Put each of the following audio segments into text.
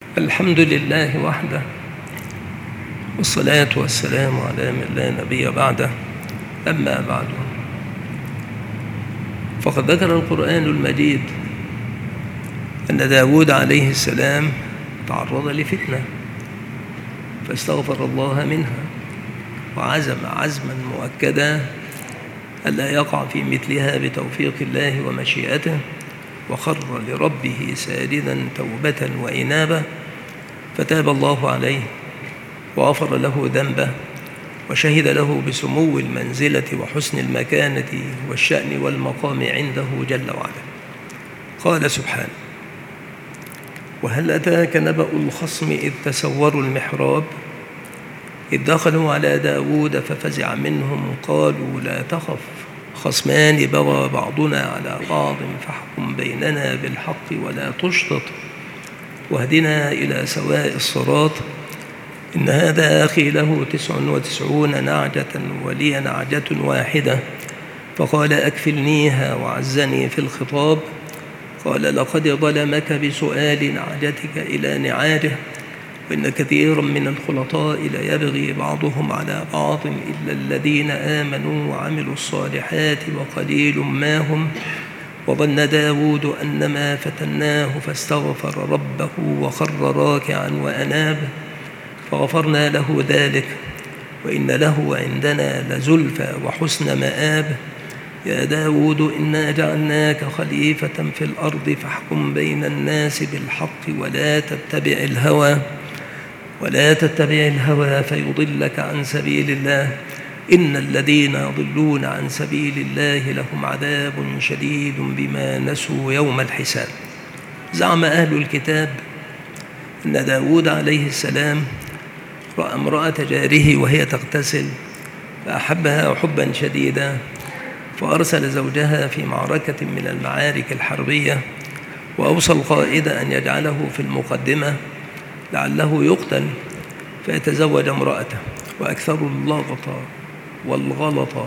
الحمد لله وحده، والصلاة والسلام على من لا نبي بعده. أما بعد، فقد ذكر القرآن المجيد أن داود عليه السلام تعرض لفتنة فاستغفر الله منها، وعزم عزما مؤكدا ألا يقع في مثلها بتوفيق الله ومشيئته، وخر لربه ساجدا توبة وإنابة، فتاب الله عليه وغفر له ذنبه، وشهد له بسمو المنزلة وحسن المكانة والشأن والمقام عنده جل وعلا. قال سبحانه: وهل أتاك نبأ الخصم إذ تسوروا المحراب إذ دخلوا على داود ففزع منهم قالوا لا تخف خصمان بغى بعضنا على بعض فاحكم بيننا بالحق ولا تشطط واهدنا إلى سواء الصراط إن هذا أخي له 99 نعجة ولي نعجة واحدة فقال أكفلنيها وعزني في الخطاب. قال لقد ظلمك بسؤال نعجتك إلى نعاجه وإن كثيرا من الخلطاء ليبغي بعضهم على بعض إلا الذين آمنوا وعملوا الصالحات وقليل ما هم. وظن داود أنما فتناه فاستغفر ربه وخر راكعا وأناب فغفرنا له ذلك وإن له عندنا لزلفى وحسن مآب. يا داود إنا جعلناك خليفة في الأرض فاحكم بين الناس بالحق ولا تتبع الهوى فيضلك عن سبيل الله إن الذين يضلون عن سبيل الله لهم عذاب شديد بما نسوا يوم الحساب. زعم أهل الكتاب أن داود عليه السلام رأى امرأة جاره وهي تغتسل فأحبها حبا شديدا، فأرسل زوجها في معركة من المعارك الحربية، وأوصى القائد أن يجعله في المقدمة لعله يقتل فيتزوج امرأته. وأكثر اللغط والغلط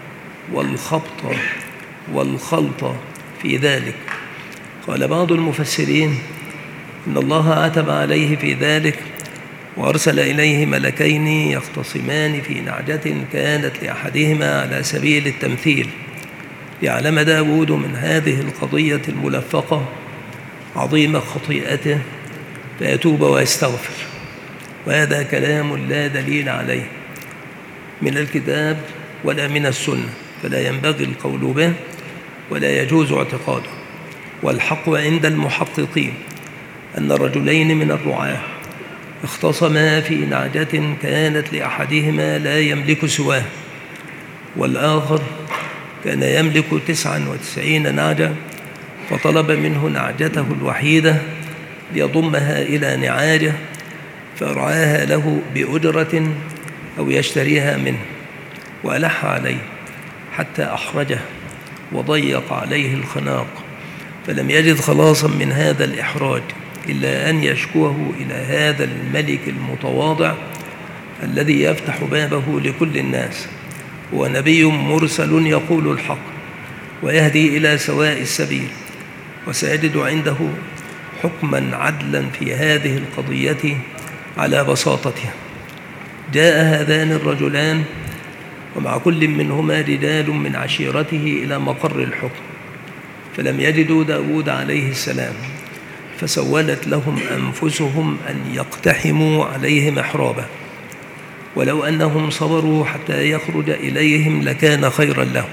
والخبط والخلط في ذلك. قال بعض المفسرين إن الله عتب عليه في ذلك وأرسل إليه ملكين يختصمان في نعجة كانت لأحدهما على سبيل التمثيل، ليعلم داود من هذه القضية الملفقة عظيم خطيئته فيتوب ويستغفر. وهذا كلام لا دليل عليه من الكتاب ولا من السنة، فلا ينبغي القول به ولا يجوز اعتقاده. والحق عند المحققين أن رجلين من الرعاة اختصما في نعجة كانت لأحدهما لا يملك سواه، والآخر كان يملك 99 نعجة، فطلب منه نعجته الوحيدة ليضمها إلى نعاجه فأرعاها له بأجرة أو يشتريها منه، وألح عليه حتى أحرجه وضيق عليه الخناق، فلم يجد خلاصا من هذا الإحراج إلا أن يشكوه إلى هذا الملك المتواضع الذي يفتح بابه لكل الناس، هو نبي مرسل يقول الحق ويهدي إلى سواء السبيل، وسيجد عنده حكما عدلا في هذه القضية على بساطتها. جاء هذان الرجلان ومع كل منهما رجال من عشيرته إلى مقر الحكم، فلم يجدوا داود عليه السلام، فسولت لهم أنفسهم أن يقتحموا عليه محرابه، ولو أنهم صبروا حتى يخرج إليهم لكان خيرا لهم،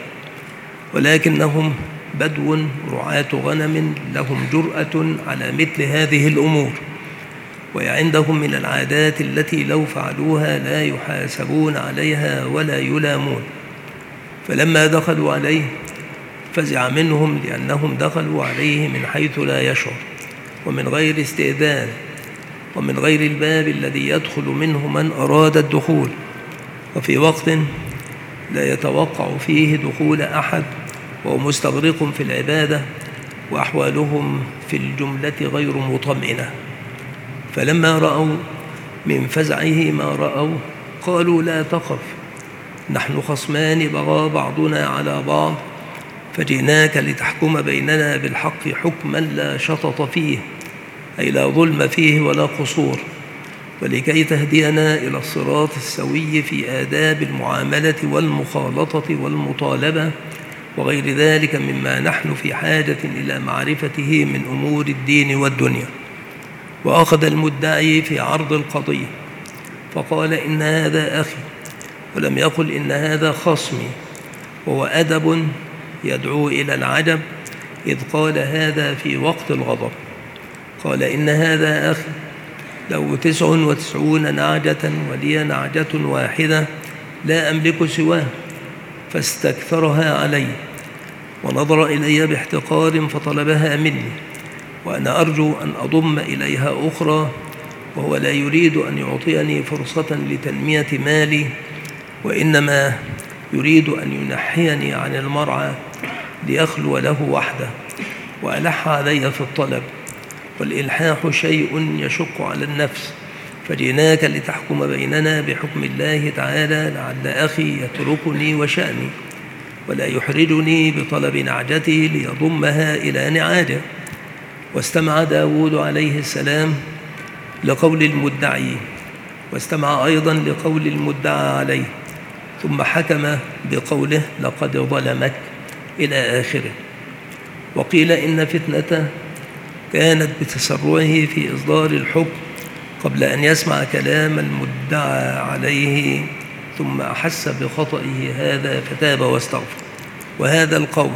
ولكنهم بدو رعاة غنم لهم جرأة على مثل هذه الأمور، وعندهم من العادات التي لو فعلوها لا يحاسبون عليها ولا يلامون. فلما دخلوا عليه فزع منهم لأنهم دخلوا عليه من حيث لا يشعر ومن غير استئذان ومن غير الباب الذي يدخل منه من أراد الدخول، وفي وقت لا يتوقع فيه دخول أحد وهو مستغرق في العبادة وأحوالهم في الجملة غير مطمئنة. فلما رأوا من فزعه ما رأوا قالوا لا تخف نحن خصمان بغى بعضنا على بعض فجئناك لتحكم بيننا بالحق حكما لا شطط فيه أي لا ظلم فيه ولا قصور، ولكي تهدينا إلى الصراط السوي في آداب المعاملة والمخالطة والمطالبة وغير ذلك مما نحن في حاجة إلى معرفته من أمور الدين والدنيا. وأخذ المدعي في عرض القضية فقال: إن هذا أخي، ولم يقل إن هذا خصمي، وهو أدب يدعو إلى العجب، إذ قال هذا في وقت الغضب. قال: إن هذا أخي، له 99 نعجة ولي نعجة واحدة لا أملك سواه، فاستكثرها علي، ونظر إلي باحتقار فطلبها مني، وأنا أرجو أن أضم إليها أخرى، وهو لا يريد أن يعطيني فرصة لتنمية مالي، وإنما يريد أن ينحيني عن المرعى ليخلو له وحده، وألح علي في الطلب، والإلحاح شيء يشق على النفس، فجئناك لتحكم بيننا بحكم الله تعالى، لعل أخي يتركني وشأني ولا يحرجني بطلب نعجته ليضمها إلى نعاجه. واستمع داود عليه السلام لقول المدعي، واستمع أيضا لقول المدعى عليه، ثم حكم بقوله: لقد ظلمك، إلى آخره. وقيل إن فتنته كانت بتسرعه في إصدار الحكم قبل أن يسمع كلام المدعى عليه، ثم أحس بخطئه هذا فتاب واستغفر. وهذا القول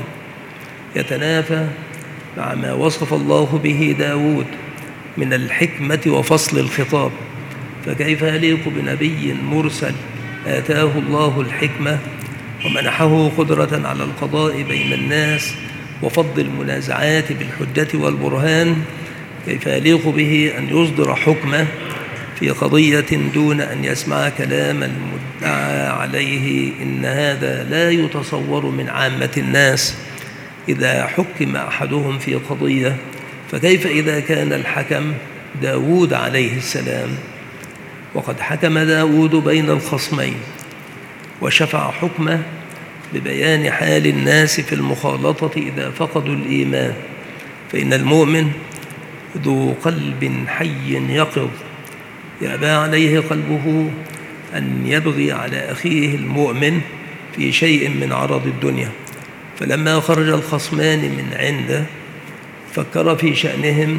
يتنافى مع ما وصف الله به داود من الحكمة وفصل الخطاب، فكيف يليق بنبي مرسل آتاه الله الحكمة ومنحه قدرة على القضاء بين الناس وفض المنازعات بالحجة والبرهان، كيف يليق به أن يصدر حكمه في قضية دون أن يسمع كلام المدعى عليه؟ إن هذا لا يتصور من عامة الناس. إذا حكم أحدهم في قضية، فكيف إذا كان الحكم داود عليه السلام؟ وقد حكم داود بين الخصمين وشفع حكمه ببيان حال الناس في المخالطة إذا فقدوا الإيمان، فإن المؤمن ذو قلب حي يقظ، يأبى عليه قلبه أن يبغي على أخيه المؤمن في شيء من عرض الدنيا. فلما خرج الخصمان من عنده فكر في شأنهم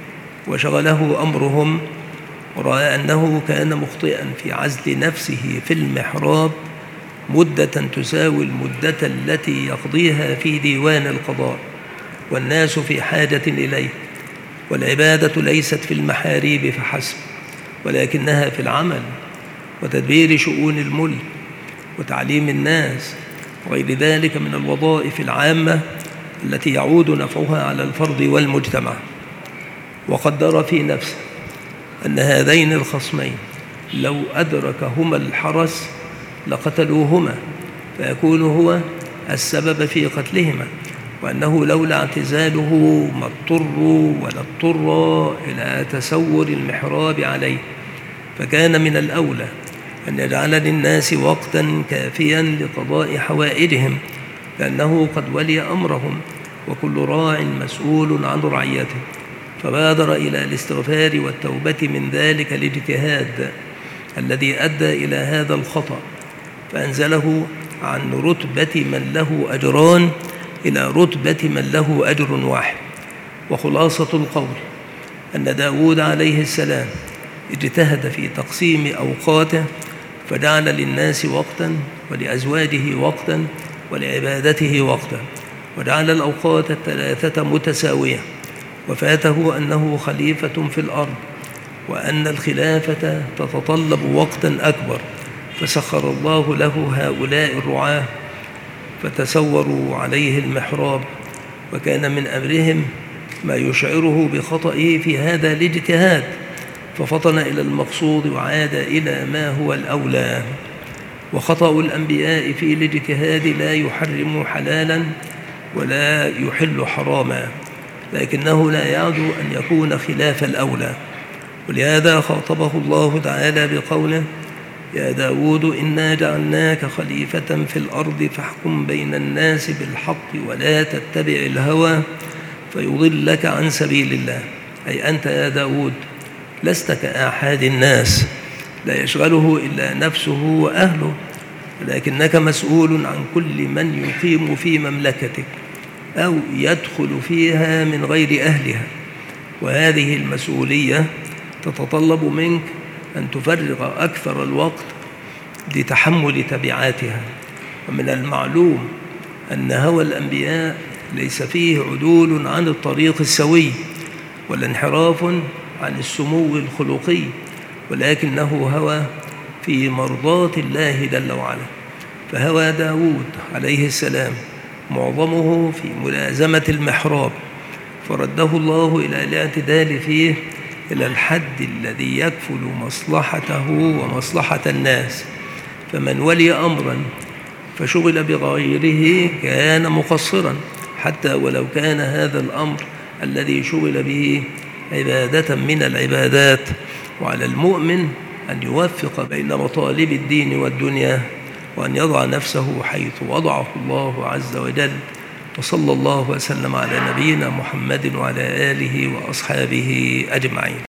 وشغله أمرهم، ورأى أنه كان مخطئا في عزل نفسه في المحراب مدة تساوي المدة التي يقضيها في ديوان القضاء، والناس في حاجة إليه. والعبادة ليست في المحاريب فحسب، ولكنها في العمل وتدبير شؤون الملك وتعليم الناس وغير ذلك من الوظائف العامة التي يعود نفعها على الفرد والمجتمع. وقدر في نفسه أن هذين الخصمين لو أدركهما الحرس لقتلوهما، فيكون هو السبب في قتلهما، وأنه لولا اعتزاله ما اضطروا ولا اضطر إلى تسور المحراب عليه، فكان من الأولى أن يجعل للناس وقتا كافيا لقضاء حوائجهم، لأنه قد ولي أمرهم، وكل راع مسؤول عن رعيته. فبادر إلى الاستغفار والتوبة من ذلك الاجتهاد الذي أدى إلى هذا الخطأ، فأنزله عن رتبة من له أجران إلى رتبة من له أجر واحد. وخلاصة القول أن داود عليه السلام اجتهد في تقسيم أوقاته، فجعل للناس وقتا ولأزواجه وقتا ولعبادته وقتا، وجعل الأوقات الثلاثة متساوية، وفاته أنه خليفة في الأرض، وأن الخلافة تتطلب وقتا أكبر، فسخر الله له هؤلاء الرعاة فتسوروا عليه المحراب، وكان من أمرهم ما يشعره بخطئه في هذا الاجتهاد، ففطن إلى المقصود وعاد إلى ما هو الأولى. وخطأ الأنبياء في الاجتهاد لا يحرم حلالا ولا يحل حراما، لكنه لا يعدو أن يكون خلاف الأولى. ولهذا خاطبه الله تعالى بقوله: يا داود إنا جعلناك خليفة في الأرض فاحكم بين الناس بالحق ولا تتبع الهوى فيضلك عن سبيل الله. أي أنت يا داود لست كأحد الناس لا يشغله إلا نفسه وأهله، ولكنك مسؤول عن كل من يقيم في مملكتك أو يدخل فيها من غير أهلها، وهذه المسؤولية تتطلب منك أن تفرغ أكثر الوقت لتحمل تبعاتها. ومن المعلوم أن هوى الأنبياء ليس فيه عدول عن الطريق السوي ولا انحراف عن السمو الخلقي، ولكنه هوى في مرضاة الله جل وعلا. فهوى داود عليه السلام معظمه في ملازمة المحراب، فرده الله إلى الاعتدال فيه إلى الحد الذي يكفل مصلحته ومصلحة الناس. فمن ولي أمرا فشغل بغيره كان مقصرا، حتى ولو كان هذا الأمر الذي شغل به عبادة من العبادات. وعلى المؤمن أن يوفق بين مطالب الدين والدنيا، وأن يضع نفسه حيث وضعه الله عز وجل. وصلى الله وسلم على نبينا محمد وعلى آله وأصحابه أجمعين.